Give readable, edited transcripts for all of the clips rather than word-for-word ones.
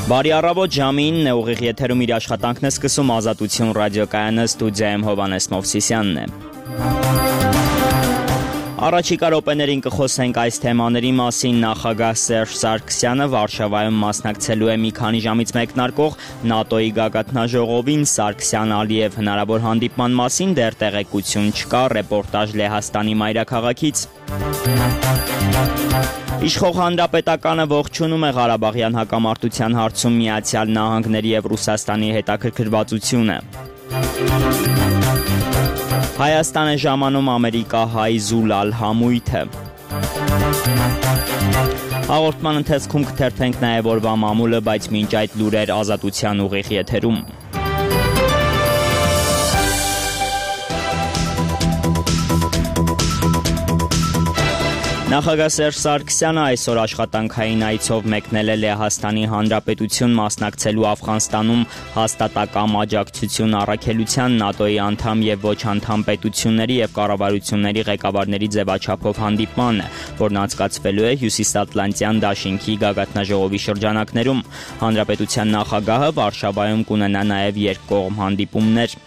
Բարի առավոտ, ժամին է ուղիղ եթերում իր աշխատանքն է սկսում Ազատություն ռադիոկայանը, ստուդիայում Հովհաննես Մովսիսյանն է։ Առաջիկա րոպեներին կխոսենք այս թեմաների մասին։ Նախագահ Սերժ Սարգսյանը Վարշավայում մասնակցելու է մի քանի ժամից մեկնարկող ՆԱՏՕ-ի գագաթնաժողովին։ Սարգսյան-Ալիև հնարավոր հանդիպման մասին դեռ տեղեկություն չկա, ռեպորտաժ Լեհաստանի մայրաքաղաքից։ Իշխող Հանրապետականը ողջունում է Ղարաբաղյան հակամարտության հարցում Միացյալ Նահանգների և Ռուսաստանի հետաքրքրվածությունը։ Հայաստան է ժամանում ամերիկահայ Զուլալ համույթը։ Հաղորդման ընթացքում կթերթենք նաև օրվա մամուլը, բայց մինչ այդ լուրեր Ազատության ուղիղ եթերում։ Նախագահ Սերժ Սարգսյանը այսօր աշխատանքային այցով մեկնել է Լեհաստանի Հանրապետություն մասնակցելու Աֆղանստանում հաստատակամ աջակցություն առաքելության ՆԱՏՕ-ի անդամ և ոչ անդամ պետությունների և կառավարությունների ղեկավարների ձևաչափով հանդիպմանը, որն անցկացվելու է Հյուսիսատլանտյան դաշինքի գագաթնաժողովի շրջանակներում։ Հանրապետության նախագահը Վարշավայում կունենա նաև երկկողմ հանդիպումներ։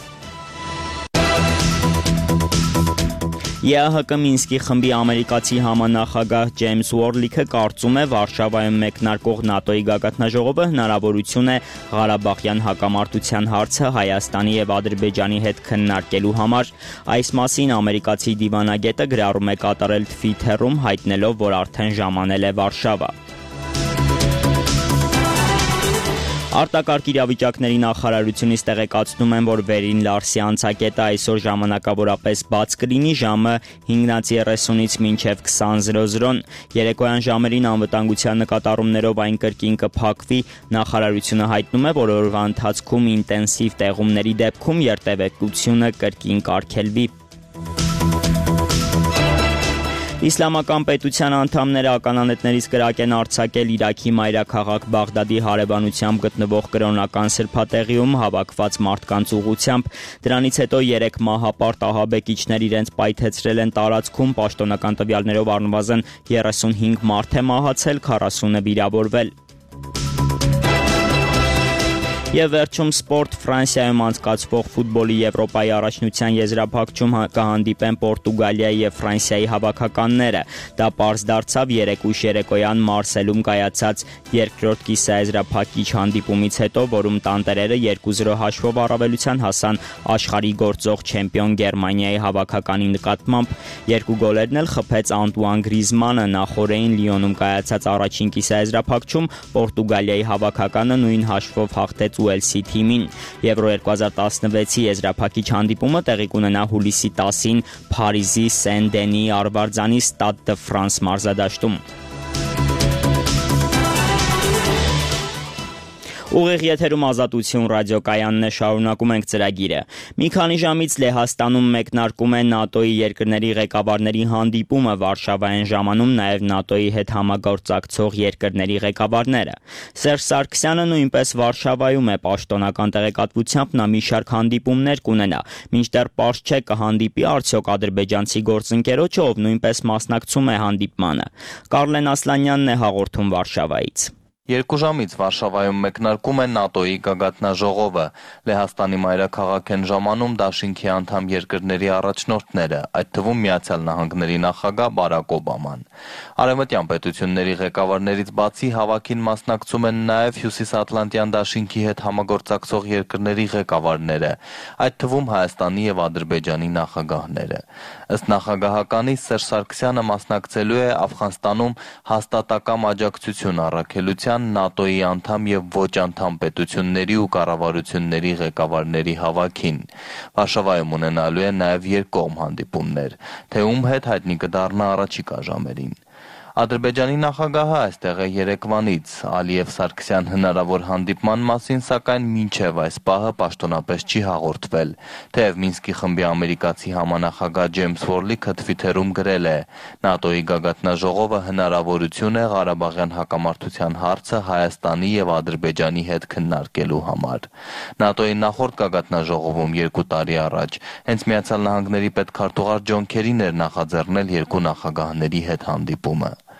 ԵԱՀԿ Մինսկի խմբի ամերիկացի համանախագահ Ջեյմս Ուորլիքը կարծում է Վարշավայում մեկնարկող ՆԱՏՕ-ի գագաթնաժողովը հնարավորություն է Ղարաբաղյան հակամարտության հարցը Հայաստանի և Ադրբեջանի հետ քննարկելու համար։ Այս մասին ամերիկացի դիվանագետը գրառում է կատարել Թվիթերում, հայտնելով, որ արդեն ժամանել է Վարշավա։ Արտակարգ իրավիճակների նախարարությունից տեղեկացնում են, որ Վերին Լարսի անցակետը այսօր ժամանակավորապես բաց կլինի ժամը 5:30-ից մինչև 20:00-ն։ Երեկոյան ժամերին անվտանգության նկատառումներով այն կրկին կփակվի։ Նախարարությունը հայտնում է, որ օրվա ընթացքում ինտենսիվ տեղումների դեպքում երթևեկությունը կրկին կարգելվի։ Իսլամական պետության անդամները ականանետներից կրակ են արձակել Իրաքի մայրաքաղաք Բաղդադի հարևանությամբ գտնվող կրոնական սրբատեղիում հավաքված մարդկանց ուղղությամբ։ Դրանից հետո 3 մահապարտ ահաբեկիչներ իրենց պայթեցրել են տարածքում, պաշտոնական տվյալներով առնվազն 35 մարդ է մահացել, 40-ը վիրավորվել։ Եվ վերջում սպորտ, Ֆրանսիայում անցկացվող ֆուտբոլի Եվրոպայի առաջնության եզրափակչում կհանդիպեն Պորտուգալիայի և Ֆրանսիայի հավաքականները։ Դա պարզ դարձավ երեկույթ երեկոյան Մարսելում կայացած երկրորդ կիսաեզրափակիչ հանդիպումից հետո, որում տանտերերը 2-0 հաշվով առավելության հասան աշխարհի գործող չեմպիոն Գերմանիայի հավաքականի նկատմամբ։ 2 գոլերն էլ խփեց Անտուան Գրիզմանը։ Նախօրեին Լիոնում կայացած առաջին կիսաեզրափակչում Պորտուգալիայի հավաքականը նույն հաշվով հաղթեց Ուելսի թիմին։ Եվրո 2016-ի եզրափակիչ հանդիպումը տեղի կունենա հուլիսի 10-ին Փարիզի Սեն-Դենիի Արվարձանի Ստադ դը Ֆրանս մարզադաշտում։ Ուղիղ եթերում Ազատություն ռադիոկայանն է, շարունակում ենք ծրագիրը։ Մի քանի ժամից Լեհաստանում մեկնարկում է ՆԱՏՕ-ի երկրների ղեկավարների հանդիպումը, Վարշավային ժամանում նաև ՆԱՏՕ-ի հետ համագործակցող երկրների ղեկավարները։ Սերժ Սարգսյանը նույնպես Վարշավայում է, պաշտոնական տեղեկատվությամբ նա մի շարք հանդիպումներ կունենա։ Մինչդեռ պարզ չէ կհանդիպի արդյոք ադրբեջանցի գործընկերոջը, ով նույնպես մասնակցում է հանդիպմանը։ Կարլեն Ասլանյանն է հաղորդում Վարշավայից։ 2 ժամից Վարշավայում մեկնարկում է ՆԱՏՕ-ի գագաթնաժողովը։ Լեհաստանի մայրաքաղաք են ժամանում դաշինքի անդամ երկրների առաջնորդները, այդ թվում Միացյալ Նահանգների նախագահ Բարակ Օբաման։ Արևմտյան պետությունների ղեկավարներից բացի հավաքին մասնակցում են նաև Հյուսիսատլանտյան դաշինքի հետ համագործակցող երկրների ղեկավարները, այդ թվում Հայաստանի և Ադրբեջանի նախագահները։ Ըստ նախագահականի Սերժ Սարգսյանը մասնակցելու է Աֆղանստանում հաստատակամ աջակցություն առաքելության ՆԱՏՕ-ի անդամ և ոչ անդամ պետությունների ու կառավարությունների ղեկավարների հավաքին։ Վարշավայում ունենալու է նաև երկկողմ հանդիպումներ, թե ում հետ հայտնի կդառնա առաջիկա ժամերին։ Ադրբեջանի նախագահը այստեղ է երեկվանից։ Ալիև-Սարգսյան հնարավոր հանդիպման մասին, սակայն մինչև այս պահը պաշտոնապես չի հաղորդվել, թեև Մինսկի խմբի ամերիկացի համանախագահ Ջեյմս Ուորլիքը Թվիթերում գրել է. ՆԱՏՕ-ի գագաթնաժողովը հնարավորություն է Ղարաբաղյան հակամարտության հարցը Հայաստանի և Ադրբեջանի հետ քննարկելու համար։ ՆԱՏՕ-ի նախորդ գագաթնաժողովում 2 տարի առաջ հենց Միացյալ Նահանգների պետքարտուղար Ջոն Քերին էր նախաձեռնել երկու նախագահների հետ հանդիպումը։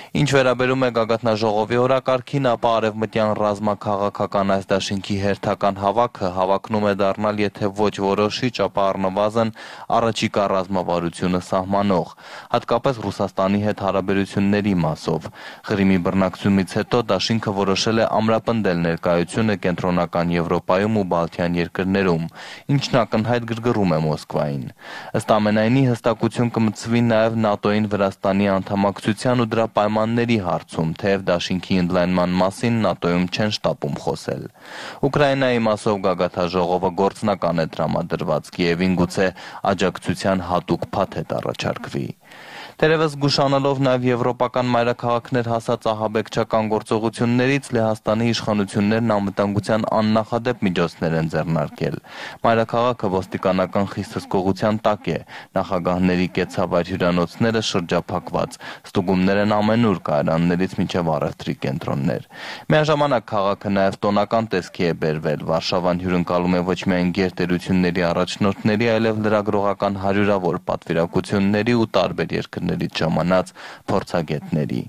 Ինչ վերաբերում է գագաթնաժողովի օրակարգին, ապա արևմտյան ռազմաքաղաքական այս դաշինքի հերթական հավաքը հավակնում է դառնալ, եթե ոչ որոշիչ, ապա առնվազն առաջիկա ռազմավարությունը սահմանող, հատկապես Ռուսաստանի հետ հարաբերությունների մասով։ Ղրիմի բռնակցումից հետո դաշինքը որոշել է ամրապնդել ներկայությունը կենտրոնական Եվրոպայում ու Բալթյան երկրներում, ինչն ակնհայտ գրգռում է Մոսկվային։ Ըստ ամենայնի հստակություն կմտցվի նաև ՆԱՏՕ-ին Վրաստանի անդամակցության ու դրա պայմանների հարցում, թեև դաշինքի ընդլայնման մասին ՆԱՏՕ-ում չեն շտապում խոսել։ Ուկրաինայի մասով գագաթնաժողովը գործնական է տրամադրված, Կիևին գուցե աջակցության հատուկ փաթեթ առաջարկվի։ Թերևս զգուշանալով նաև եվրոպական մայրաքաղաքներ հասած ահաբեկչական գործողություններից Լեհաստանի իշխանություններն անվտանգության աննախադեպ միջոցներ են ձեռնարկել։ Մայրաքաղաքը ոստիկանական խիստ հսկողության տակ է, նախագահների կեցավայր հյուրանոցները շրջափակված, ստուգումներ են ամենուր կայարաններից մինչև առևտրի կենտրոններ։ Միաժամանակ քաղաքը նաև տոնական տեսքի է բերվել, Վարշավան հյուրընկալում է ոչ միայն գերտերությունների առաջնորդների, այլև լրագրողական հարյուրավոր պատվիրակությունների ու տարբեր երկրներից ժամանած փորձագետների։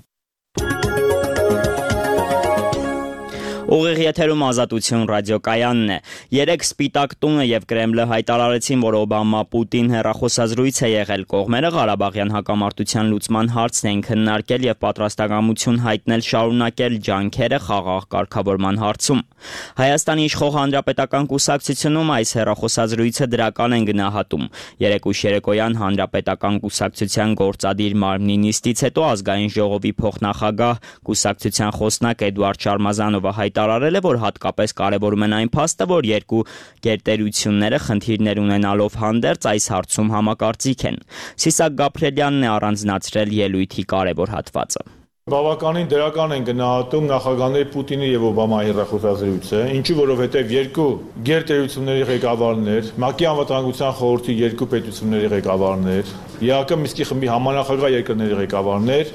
Ուղիղ եթերում Ազատություն ռադիոկայանն է։ Երեկ Սպիտակ տունը եւ Կրեմլը հայտարարեցին, որ Օբամա-Պուտին հեռախոսազրույց է եղել, կողմերը Ղարաբաղյան հակամարտության լուծման հարցն են քննարկել եւ պատրաստակամություն հայտնել շարունակել ջանքերը խաղաղ կարգավորման հարցում։ Հայաստանի իշխող Հանրապետական կուսակցությունում այս հեռախոսազրույցը դրական են գնահատում։ Երեկ ուշ երեկոյան Հանրապետական կուսակցության գործադիր մարմնի նիստից հետո Ազգային ժողովի փոխնախագահ կուսակցության խոսնակ Էդուարդ Շարմազանովը հայտարարել է, որ հատկապես կարևորում են այն փաստը, որ երկու գերտերությունները խնդիրներ ունենալով հանդերձ այս հարցում համակարծիք են։ Սիսակ Գաբրելյանն է առանձնացրել ելույթի կարևոր հատվածը։ Բավականին դրական են գնահատում նախագահների Պուտինի եւ Օբամայի հեռախոսազրույցը, ինչու որովհետեւ երկու գերտերությունների ղեկավարներ, ՄԱԿ-ի անվտանգության խորհրդի երկու պետությունների ղեկավարներ, ԵԱԿ Մինսկի խմբի համանախագահ երկրների ղեկավարներ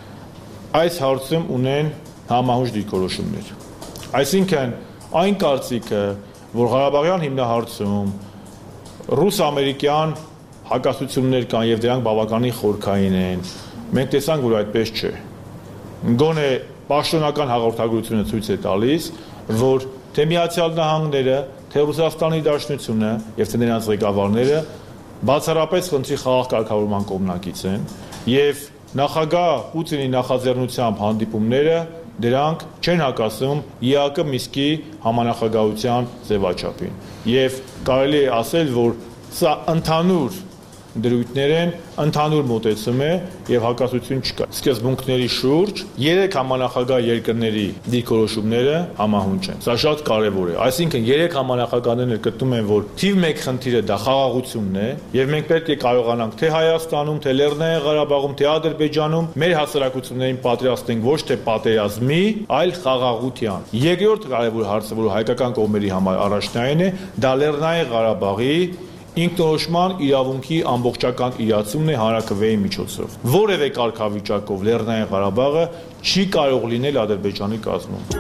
այս հարցում ունեն համահունչ դիրքորոշումներ։ Այսինքն այն կարծիքը, որ Ղարաբաղյան հիմնահարցում ռուս-ամերիկյան հակասություններ կան եւ դրանք բավականին խորքային են, մենք տեսանք, որ այդպես չէ։ Գոնե պաշտոնական հաղորդագրությունը ցույց է տալիս, որ թե Միացյալ Նահանգները, թե Ռուսաստանի Դաշնությունը եւ թե նրանց ղեկավարները բացառապես խնդրի խաղաղ կարգավորման կողմնակից են եւ նախագահ Պուտինի նախաձեռնությամբ հանդիպումները դրանք չեն հակասում ԵԱԿ Մինսկի համանախագահության ձևաչափին եւ կարելի է ասել, որ սա ընդհանուր դրույթներ են, ընդհանուր մոտեցում է եւ հակասություն չկա։ Սկզբունքների շուրջ երեք համանախագահ երկրների դիրքորոշումները համահունչ են։ Սա շատ կարեւոր է։ Այսինքն երեք համանախագահներն գտնում են, որ թիվ 1 խնդիրը դա խաղաղությունն է եւ մենք պետք է կարողանանք թե Հայաստանում, թե Լեռնային Ղարաբաղում, թե Ադրբեջանում մեր հասարակություններին պատրաստենք ոչ թե պատերազմի, այլ խաղաղության։ Երկրորդ կարեւոր հարցը, որ հայկական կողմերի համար առաջնային է, դա Լեռնային Ղարաբաղի ինքնորոշման իրավունքի ամբողջական իրացումն է հանրաքվեի միջոցով։ Որևէ կարգավիճակով Լեռնային Ղարաբաղը չի կարող լինել Ադրբեջանի կազմում։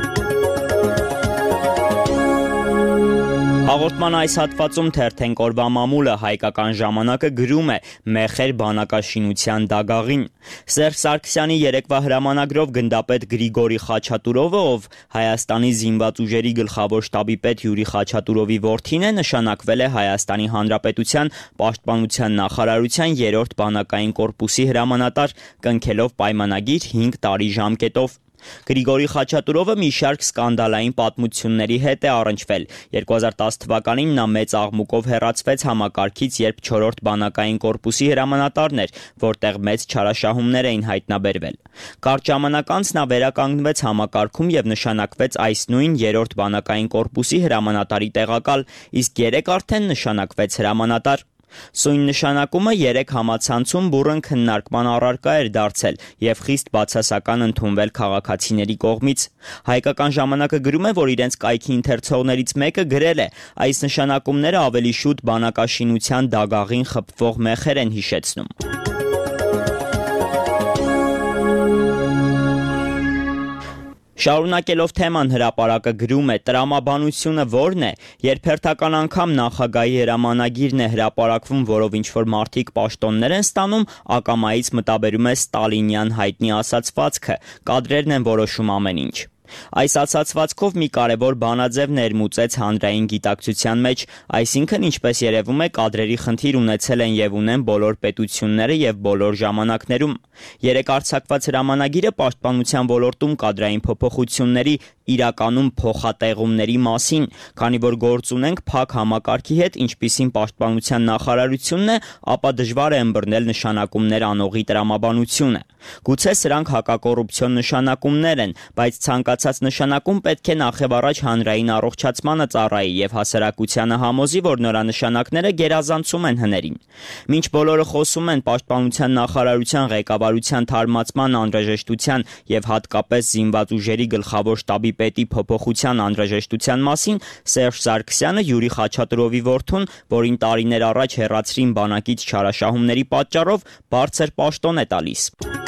Հաղորդման այս հատվածում թերթենք օրվա մամուլը հայկական ժամանակը գրում է Մեխեր բանակաշինության դագաղին։ Սերժ Սարգսյանի երեկվա հրամանագրով գնդապետ Գրիգորի Խաչատուրովը, ով Հայաստանի զինված ուժերի գլխավոր շտաբի պետ Յուրի Խաչատուրովի որդին է, նշանակվել է Հայաստանի Հանրապետության Պաշտպանության նախարարության 3-րդ բանակային կորպուսի հրամանատար, կնքելով պայմանագիր 5 տարի ժամկետով։ Գրիգորի Խաչատուրովը մի շարք սկանդալային պատմությունների հետ է առնչվել։ 2010 թվականին նա մեծ աղմուկով հեռացվեց համակարգից, երբ 4-րդ բանակային կորպուսի հրամանատարն էր, որտեղ մեծ չարաշահումներ էին հայտնաբերվել։ Կարճ ժամանակ անց նա վերականգնվեց համակարգում եւ նշանակվեց այս նույն 3-րդ բանակային կորպուսի հրամանատարի տեղակալ, իսկ 3 արդեն նշանակվեց հրամանատար։ Սույն նշանակումը 3 համացանցում բուռն քննարկման առարկա էր դարձել եւ խիստ բացասական ընդունվել քաղաքացիների կողմից։ Հայկական ժամանակը գրում է, որ իրենց կայքի ընթերցողներից մեկը գրել է. այս նշանակումները ավելի շուտ բանակաշինության դագաղին խփվող մեխեր են հիշեցնում։ Շարունակելով թեման հրապարակը գրում է. տրամաբանությունը ո՞րն է, երբ հերթական անգամ նախագահի հրամանագիրն է հրապարակվում, որով ինչ-որ մարդիկ պաշտոններ են ստանում, ակամայից մտաբերում է ստալինյան հայտնի ասացվածքը, կադրերն են որոշում ամեն ինչ։ Այս ասացվածքով մի կարևոր բանաձև ներմուծեց հանրային գիտակցության մեջ, այսինքն ինչպես երևում է կադրերի խնդիր ունեցել են եւ ունեն բոլոր պետությունները եւ բոլոր ժամանակներում։ Երեք արձակված հրամանագիրը պաշտպանության ոլորտում կադրային փոփոխությունների իրականում փոխատեղումների մասին, քանի որ գործ ունենք փակ համակարգի հետ, ինչպիսին պաշտպանության նախարարությունն է, ապա դժվար է ըմբռնել նշանակումներ անողի տրամաբանությունը։ Գուցե սրանք հակակոռուպցիոն նշանակումներ են, բայց ցանկացած նշանակում պետք է նախևառաջ հանրային առողջացմանը ծառայի եւ հասարակությանը համոզի, որ նրա նշանակները գերազանցում են հներին։ Մինչ բոլորը խոսում են պաշտպանության նախարարության ղեկավարության թարմացման անհրաժեշտության եւ հատկապես զինված ուժերի գլխավոր շտաբի պետի փոփոխության անհրաժեշտության մասին, Սերժ Սարգսյանը Յուրի Խաչատրովի որդուն, որին տարիներ առաջ հեռացրին բանակից չարաշահումների պատճառով, բարձր պաշտոն է տալիս։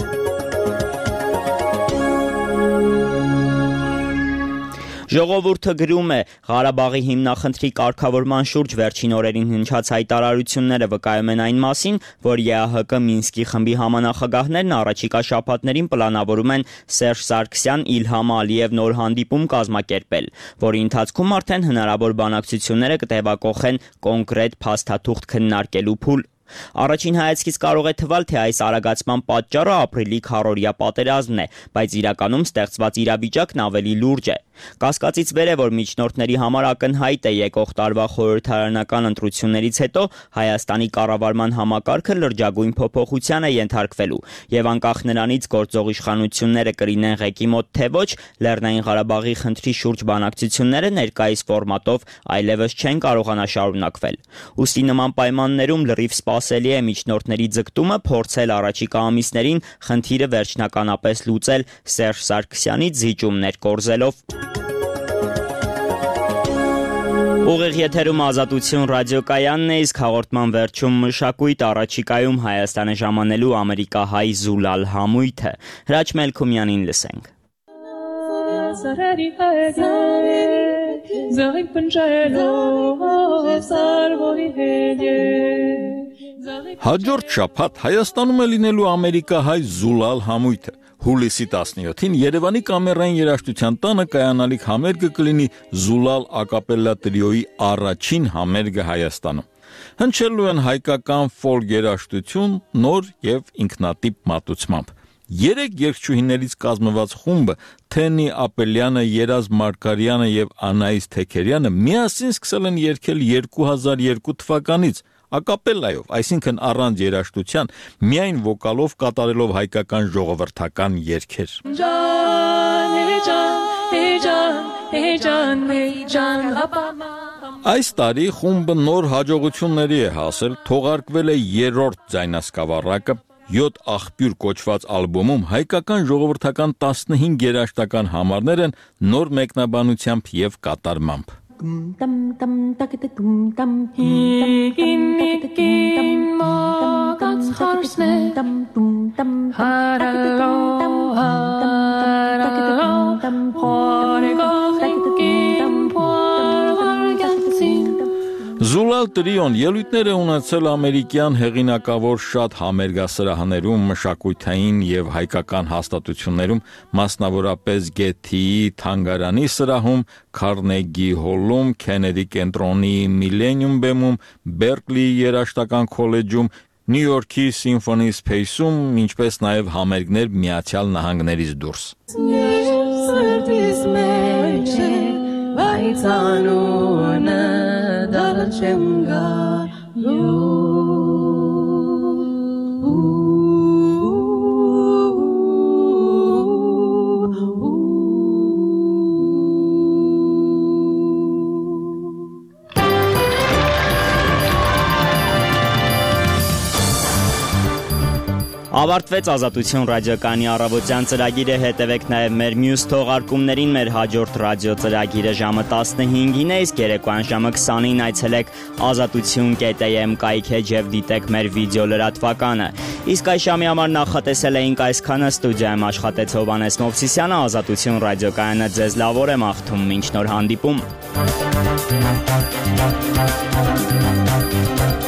Ժողովուրդը գրում է. Ղարաբաղի հիմնախնդրի կարգավորման շուրջ վերջին օրերին հնչած հայտարարությունները վկայում են այն մասին, որ ԵԱՀԿ Մինսկի խմբի համանախագահներն առաջիկա շաբաթներին պլանավորում են Սերժ Սարգսյան, Իլհամ Ալիև նոր հանդիպում կազմակերպել, որի ընթացքում արդեն հնարավոր բանակցությունները կտևակոխեն կոնկրետ փաստաթուղթ քննարկելու փուլ։ Առաջին հայացքից կարող է թվալ, թե այս արագացման պատճառը ապրիլի քառօրյա պատերազմն է, բայց իրականում ստեղծված իրավիճակն ավելի լուրջ է։ Կասկածից վեր է, որ միջնորդների համար ակնհայտ է եկող տարվա խորհրդարանական ընտրություններից հետո Հայաստանի կառավարման համակարգը լրջագույն փոփոխության է ենթարկվելու, եւ անկախ նրանից գործող իշխանությունները կլինեն ղեկի մոտ թե ոչ, Լեռնային Ղարաբաղի խնդրի շուրջ բանակցությունները ներկայիս ֆորմատով այլևս չեն կարողանա շարունակվել։ Ուստի նման պայմաններում լրիվ սպասելի է միջնորդների ձգտումը փորձել առաջիկա ամիսներին խնդիրը վերջնականապես լուծել Սերժ Սարգսյանից զիջումներ կորզելով։ Ուղիղ եթերում Ազատություն ռադիոկայանն է, իսկ հաղորդման վերջում մշակույթ առաջիկայում Հայաստանը ժամանելու ամերիկահայ Զուլալ համույթը։ Հրաչ Մելքումյանին լսենք։ Հաջորդ շաբաթ Հայաստանում է լինելու ամերիկահայ Զուլալ համույթը։ Հուլիսի 17-ին Երևանի կամերային երաժշտության տանը կայանալիք համերգը կլինի Զուլալ ակապելլա տրիոյի առաջին համերգը Հայաստանում։ Հնչելու են հայկական ֆոլք երաժշտություն նոր եւ ինքնատիպ մատուցմամբ։ 3 երգչուհիներից կազմված խումբը Թենի Ապելյանը, Երազ Մարգարյանը եւ Անահիս Թեքերյանը միասին սկսել են երգել 2002 թվականից ակապելլայով, այսինքն առանց երաժշտության, միայն վոկալով կատարելով հայկական ժողովրդական երգեր։ Այս տարի խումբը նոր հաջողությունների է հասել, թողարկվել է 3-րդ ձայնասկավառակը, 7 աղբյուր կոչված ալբոմում հայկական ժողովրդական 15 երաժշտական համարներ են նոր մեկնաբանությամբ եւ կատարմամբ։ Զուլալ տրիոն ելույթներ է ունեցել ամերիկյան հեղինակավոր շատ համերգասրահներում, մշակութային եւ հայկական հաստատություններում, մասնավորապես Գեթիի թանգարանի սրահում, Քարնեգի հոլում, Քենեդի կենտրոնի Միլենիում բեմում, Բերկլիի երաժշտական քոլեջում, Նյու Յորքի Սիմֆոնի Սփեյսում, ինչպես նաեւ համերգներ Միացյալ Նահանգներից դուրս։ Ավարտվեց Ազատություն ռադիոկայանի առավոտյան ծրագիրը, հետևեք նաև մեր մյուս թողարկումներին, մեր հաջորդ ռադիո ծրագիրը ժամը 15-ին է, իսկ երեկոյան ժամը 20-ին այցելեք azatutun.am կայքեջ եւ դիտեք մեր վիդեո լրատվականը։ Իսկ այս ժամի համար նախատեսել էինք այսքանը, ստուդիայում աշխատեց Հովհաննես Մովսիսյանը, Ազատություն ռադիոկայանը ձեզ լավ օր է մաղթում, մինչ նոր հանդիպում։